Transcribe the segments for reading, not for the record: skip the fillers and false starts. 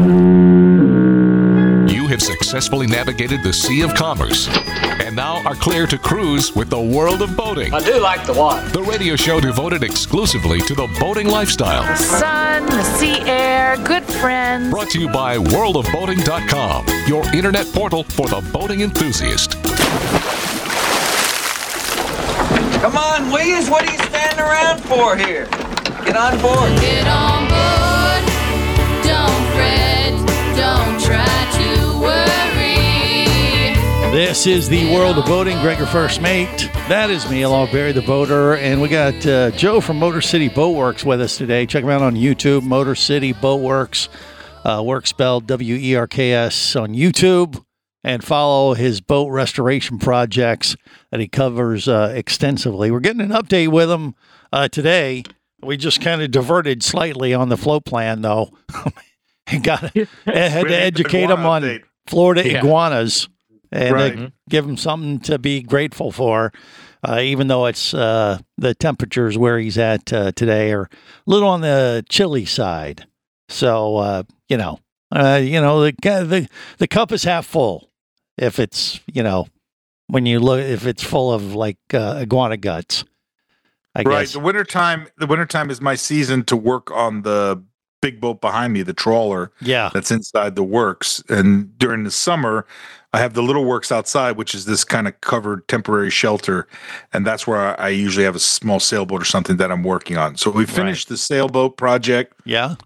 You have successfully navigated the Sea of Commerce and now are clear to cruise with the world of boating. I do like the water. The radio show devoted exclusively to the boating lifestyle. The sun, the sea air, good friends. Brought to you by worldofboating.com, your internet portal for the boating enthusiast. Come on, Williams, what are you standing around for here? Get on board. Get on board. Don't fret. Don't try to worry. This is the world of boating. Greg, your first mate. That is me, along with Barry the boater. And we got Joe from Motor City Boat Works with us today. Check him out on YouTube, Motor City Boat Works. Work spelled W-E-R-K-S on YouTube. And follow his boat restoration projects that he covers extensively. We're getting an update with him today. We just kind of diverted slightly on the float plan, though. And had to educate him on Florida iguanas and give him something to be grateful for, even though it's the temperatures where he's at today are a little on the chilly side. So, the cup is half full. If it's, when you look, if it's full of like iguana guts, I guess. The wintertime is my season to work on the big boat behind me, the trawler. Yeah. That's inside the works. And during the summer, I have the little works outside, which is this kind of covered temporary shelter. And that's where I usually have a small sailboat or something that I'm working on. So we finished the sailboat project. Yeah.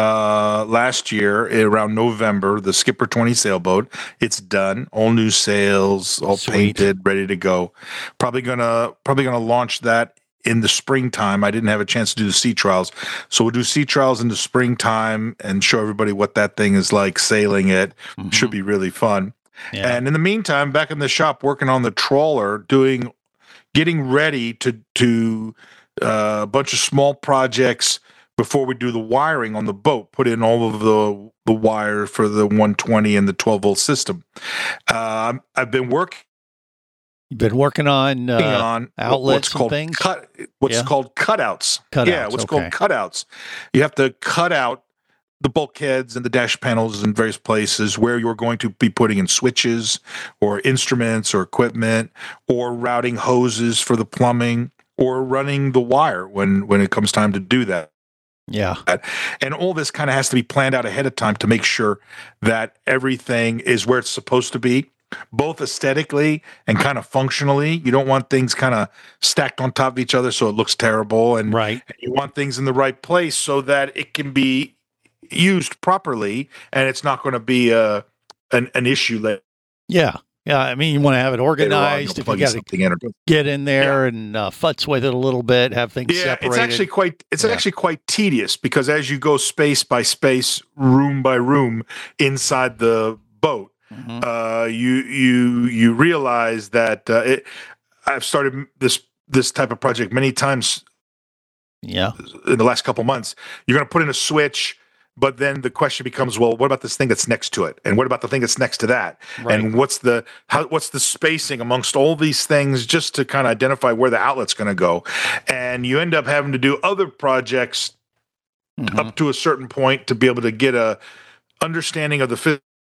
Last year around November, the Skipper 20 sailboat, it's done, all new sails, all painted, ready to go. Probably gonna launch that in the springtime. I didn't have a chance to do the sea trials, so we'll do sea trials in the springtime and show everybody what that thing is like sailing it. Should be really fun. And in the meantime, back in the shop working on the trawler, getting ready to do a bunch of small projects before we do the wiring on the boat, put in all of the wire for the 120 and the 12-volt system. I've been working. You've been working on outlets and things? What's called cutouts. Called cutouts. You have to cut out the bulkheads and the dash panels in various places where you're going to be putting in switches or instruments or equipment or routing hoses for the plumbing or running the wire when it comes time to do that. Yeah. And all this kind of has to be planned out ahead of time to make sure that everything is where it's supposed to be, both aesthetically and kind of functionally. You don't want things kind of stacked on top of each other so it looks terrible. And you want things in the right place so that it can be used properly and it's not going to be an issue later. Yeah. Yeah, I mean, you want to have it organized. If you got to get in there and futz with it a little bit, have things separated. It's actually quite tedious because as you go space by space, room by room inside the boat, you realize that I've started this type of project many times. Yeah, in the last couple months, you're going to put in a switch. But then the question becomes, well, what about this thing that's next to it? And what about the thing that's next to that? Right. And what's the spacing amongst all these things just to kind of identify where the outlet's going to go? And you end up having to do other projects up to a certain point to be able to get a understanding of the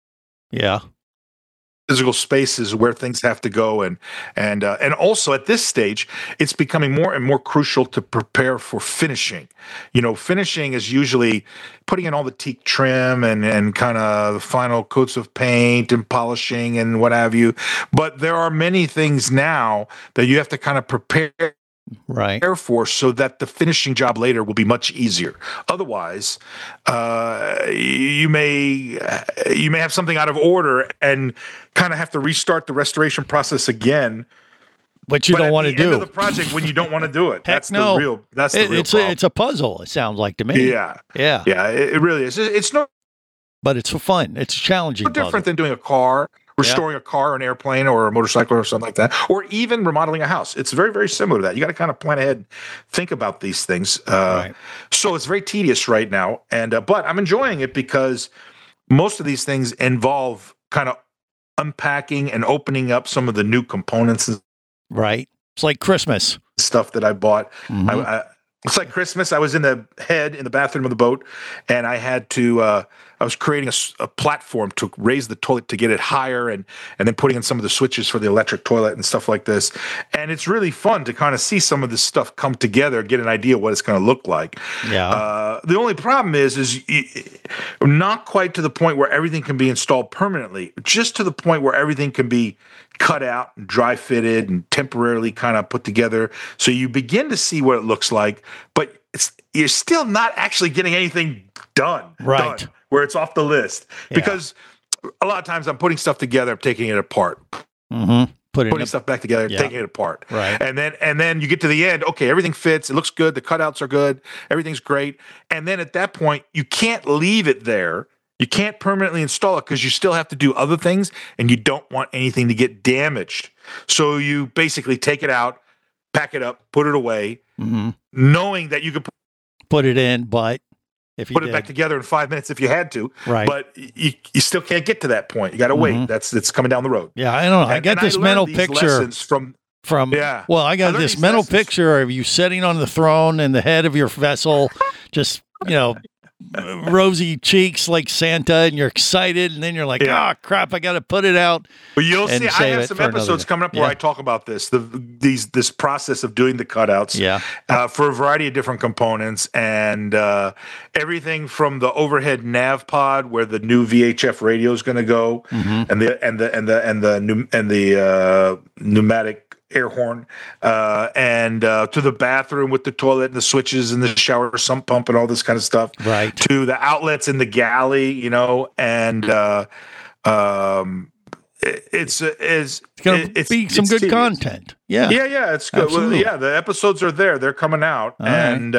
physical spaces where things have to go, and also at this stage, it's becoming more and more crucial to prepare for finishing. Finishing is usually putting in all the teak trim and kind of the final coats of paint and polishing and what have you. But there are many things now that you have to kind of prepare for so that the finishing job later will be much easier. Otherwise, you may have something out of order and kind of have to restart the restoration process again. But you don't want to do end of the project when you don't want to do it. That's the real problem. It's a puzzle. It sounds like to me. Yeah. It really is. It's no, but it's for fun. It's challenging. No different than doing a car. Restoring a car or an airplane or a motorcycle or something like that, or even remodeling a house. It's very, very similar to that. You got to kind of plan ahead and think about these things. So it's very tedious right now. But I'm enjoying it because most of these things involve kind of unpacking and opening up some of the new components. Right. It's like Christmas. Stuff that I bought. It's like Christmas. I was in the bathroom of the boat, and I had to I was creating a platform to raise the toilet to get it higher, and then putting in some of the switches for the electric toilet and stuff like this. And it's really fun to kind of see some of this stuff come together, get an idea what it's going to look like. Yeah. The only problem is not quite to the point where everything can be installed permanently, just to the point where everything can be cut out and dry fitted and temporarily kind of put together. So you begin to see what it looks like, but you're still not actually getting anything done. Right. Done, where it's off the list. Yeah. Because a lot of times I'm putting stuff together, I'm taking it apart. Mm-hmm. Putting stuff back together, Yeah. taking it apart. Right. And then you get to the end, okay, everything fits, it looks good, the cutouts are good, everything's great. And then at that point, you can't leave it there. You can't permanently install it because you still have to do other things and you don't want anything to get damaged. So you basically take it out, pack it up, put it away, knowing that you could put it in, but if you put it back together in 5 minutes if you had to. Right. But you still can't get to that point. You got to wait. It's coming down the road. Yeah, I don't know. I got this mental picture from yeah. Well, I got this mental picture of you sitting on the throne and the head of your vessel, just, rosy cheeks like Santa, and you're excited, and then you're like, crap, I got to put it out. Well, you'll see. I have some episodes coming up where I talk about this, this process of doing the cutouts, for a variety of different components, and everything from the overhead nav pod where the new VHF radio is going to go, and the pneumatic air horn, and to the bathroom with the toilet and the switches and the shower sump pump and all this kind of stuff. Right. To the outlets in the galley, and it's going to be some good content. Yeah. Yeah. It's good. Well, the episodes are there. They're coming out. All and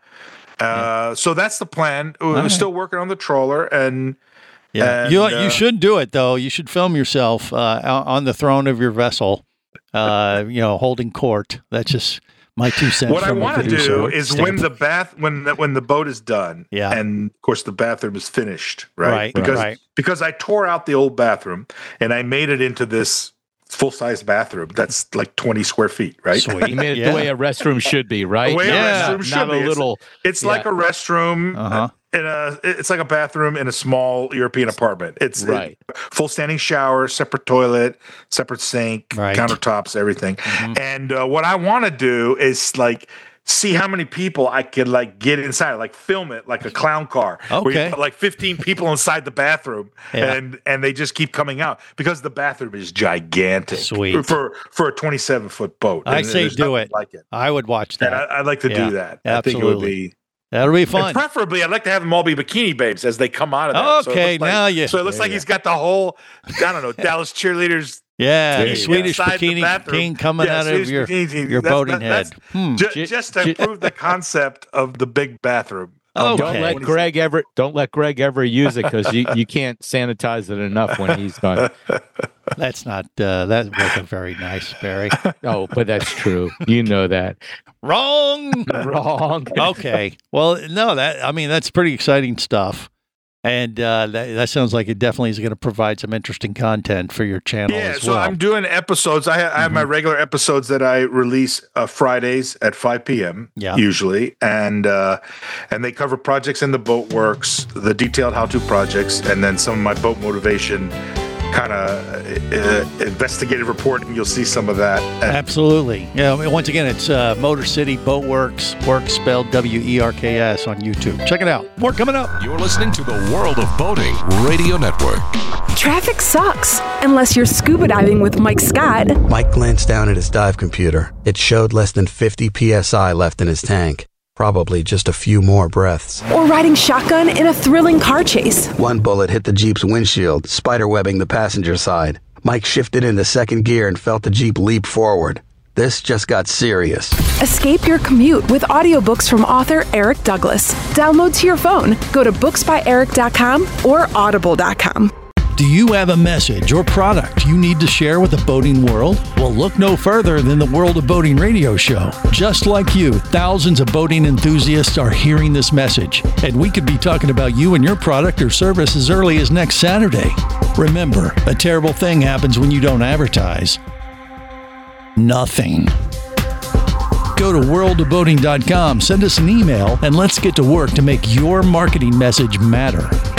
so that's the plan. We're still working on the trawler, and you should do it though. You should film yourself on the throne of your vessel. Holding court. That's just my 2 cents. What I want to do is when the boat is done, and of course the bathroom is finished, right? Because I tore out the old bathroom and I made it into this full-size bathroom that's like 20 square feet, right? Sweet. You made it the way a restroom should be, right? The way a restroom should be. A little. It's like a restroom. It's like a bathroom in a small European apartment. It's full standing shower, separate toilet, separate sink, countertops, everything. And what I want to do is see how many people I could get inside, film it like a clown car. Okay. Where you put 15 people inside the bathroom, and they just keep coming out because the bathroom is gigantic. Sweet. For a 27-foot boat. I say do it. Like it. I would watch that. And I'd like to do that. Absolutely. I think it would be. That'll be fun. And preferably, I'd like to have them all be bikini babes as they come out of that. Okay, So it looks like he's got the whole, Dallas cheerleaders. The Swedish bikini king coming out of your boating head. Just to prove the concept of the big bathroom. Don't let Greg ever use it because you can't sanitize it enough when he's done. That's not that wasn't very nice, Barry. Oh, but that's true. You know that. Wrong. Okay. Well, no, that's pretty exciting stuff. And that sounds like it definitely is going to provide some interesting content for your channel as well. So I'm doing episodes. I have my regular episodes that I release Fridays at 5 p.m. Usually, and they cover projects in the boat works, the detailed how-to projects, and then some of my boat motivation kind of investigative reporting. You'll see some of that. Absolutely. Yeah. Once again, it's Motor City Boat Works, works spelled WERKS on YouTube. Check it out. More coming up. You're listening to the World of Boating Radio Network. Traffic sucks unless you're scuba diving with Mike Scott. Mike glanced down at his dive computer. It showed less than 50 PSI left in his tank. Probably just a few more breaths. Or riding shotgun in a thrilling car chase. One bullet hit the Jeep's windshield, spiderwebbing the passenger side. Mike shifted into second gear and felt the Jeep leap forward. This just got serious. Escape your commute with audiobooks from author Eric Douglas. Download to your phone. Go to booksbyeric.com or audible.com. Do you have a message or product you need to share with the boating world? Well, look no further than the World of Boating radio show. Just like you, thousands of boating enthusiasts are hearing this message, and we could be talking about you and your product or service as early as next Saturday. Remember, a terrible thing happens when you don't advertise. Nothing. Go to worldofboating.com, send us an email, and let's get to work to make your marketing message matter.